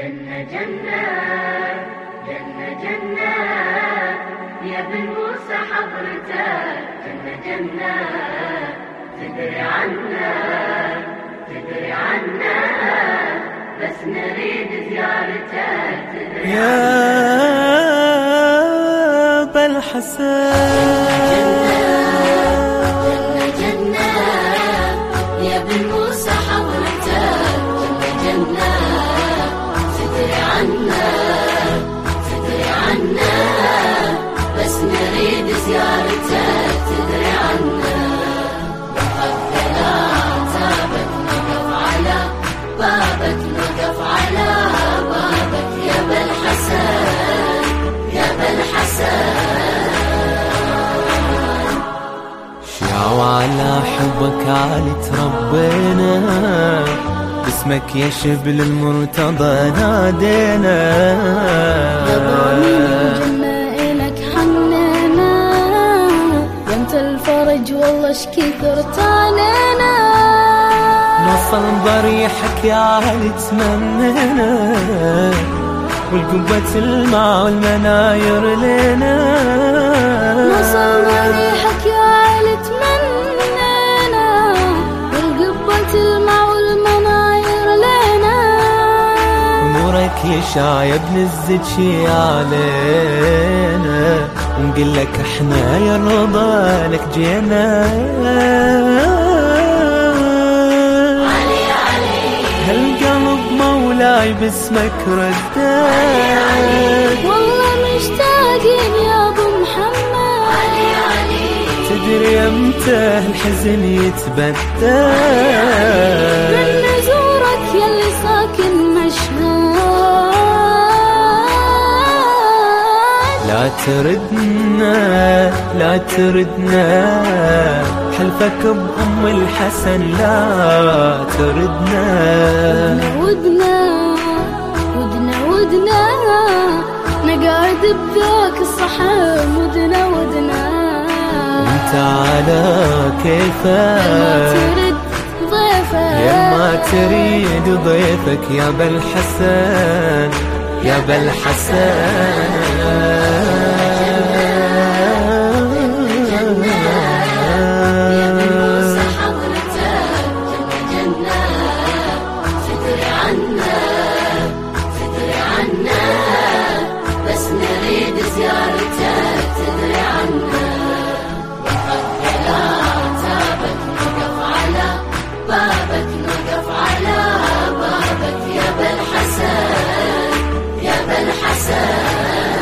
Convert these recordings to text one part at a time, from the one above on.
جنة جنة جنة جنة يا بن موسى حضرتك جنة جنة تدري عنا تدري عنا بس نريد زيارتك تدري يا بالحسن جنة جنة يا بن موسى حضرتك جنة جنة تدري عنا تدري عنا بس نريد زيارتك تدري عنا تابك نقف على بابك نقف على بابك يا بالحسن يا بالحسن شيعوا على حبك عالي تربينا باسمك يا شبل المرتضى نادينا يا ضامن الجنة إلك حنينا يمت الفرج والله اش كثرت علينا نوصل ضريحك يا عالي تمنينا والقبة الماء والمناير لنا نوصل ضريحك يا عالي تمنينا والقبة الماء والمناير لنا ونورك يشع يا ابن الزد شي علينا ونقول لك احنا يا رضا لك جينا علي علي هالقلب مولاي باسمك رداد والله مشتاقين يا ابو محمد علي علي تدري امتى الحزن يتبدل من نزورك يلي ساكن مشهد لا تردنا لا تردنا حلفك بأم الحسن لا تردنا ودنا ودنا ودنا نقعد بذاك الصحن ودنا ودنا انت على ما كيفك ترد ضيفك يا ما تريد ضيفك يا بالحسن يا موسى بالحسن حضرتك جنة جنة تدري عنا تدري عنا بس نريد زيارتك تدري عنا تابك نقف على بابك نقف على بابك يا بالحسن يا بالحسن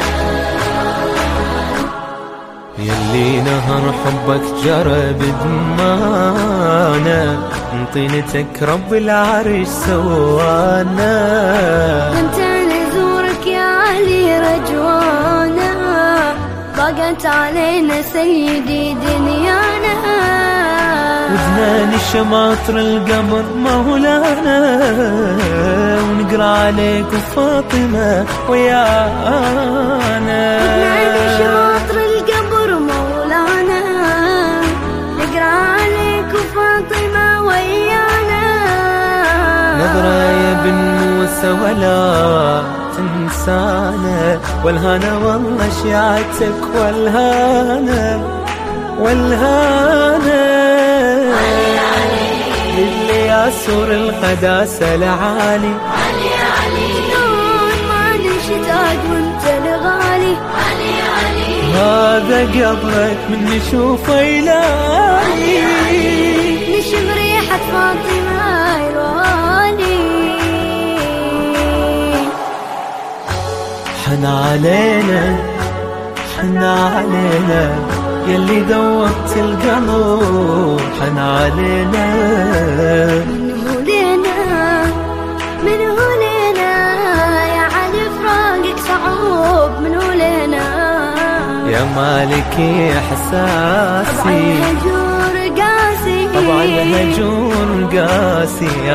يلي نهر حبك جرى بدمانا من طينتك رب العرش سوانا انت نزورك يا علي رجوانا ضاقت علينا سيدي دنيانا وزنان شماطر القمر مولانا ونقرا عليك وفاطمة ويانا نادي شاطر القبر مولانا نقرا عليك وفاطمة ويانا نظرة يا بن موسى ولا تنسانا والهنا والله شيعتك والهنا والهنا اللي ياسر القداسة لعالي علي علي شلون ما نشتاق وانت الغالي علي علي هذا قبرك من نشوفه يلالي نشم ريحة فاطمة الوالي حن علينا حن علينا يلي ذوقت القلب حن علينا منه لنا يا علي فراقك صعوب منه لنا يا مالكي طبع احساسي الهجور قاسي طبعا الهجور قاسي يا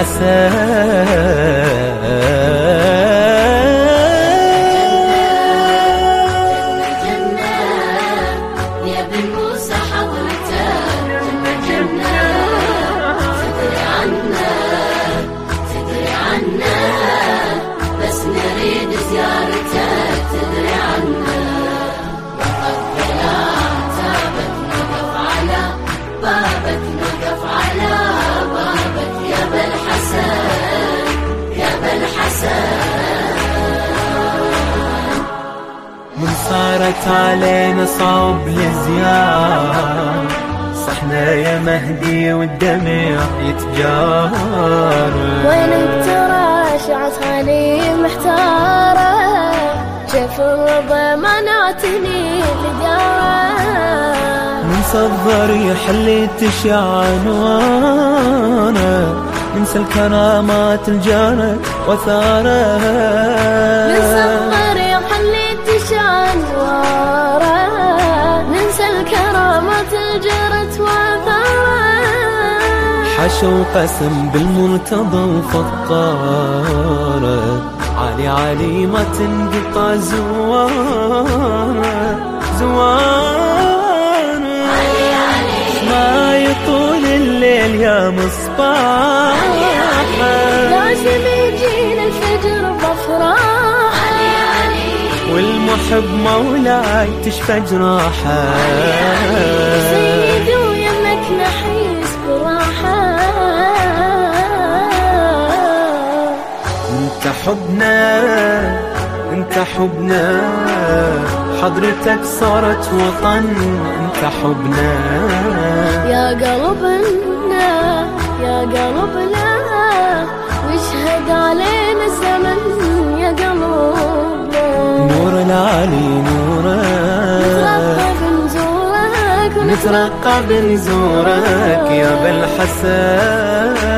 بالحسن جنة يا بن موسى حضرتك جنة جنة تدري عنا تدري عنا صارت علينا صعب لزيار، صحنا يا مهدي والدمع يتجار. وينك تراشعت عيني محتارة، كيف الرضا منعتني لداره. ننسى الضريح اللي تشع عنوانه، ننسى الكرامات الجارت وثارها. ننسى الضريح اللي تشع عنوانه، ننسى الكرامات الجارت وثارها. حشوا قسم بالمرتضى وفقاره، علي علي ما تنقطع زواره زواره. علي علي ما يطول الليل يا مصباح، لازم يجينا الفجر بافراح. علي علي والمحب مولاي تشفى جراحه. سيدي ويمك نحيس براحة. انت حبنا انت حبنا، حضرتك صارت وطن. انت حبنا يا قلبنا يا قلبنا، واشهد علينا الزمن يا قلبنا. نور العلي نورك، نترقى بنزورك نترقى بنزورك يا بالحسن.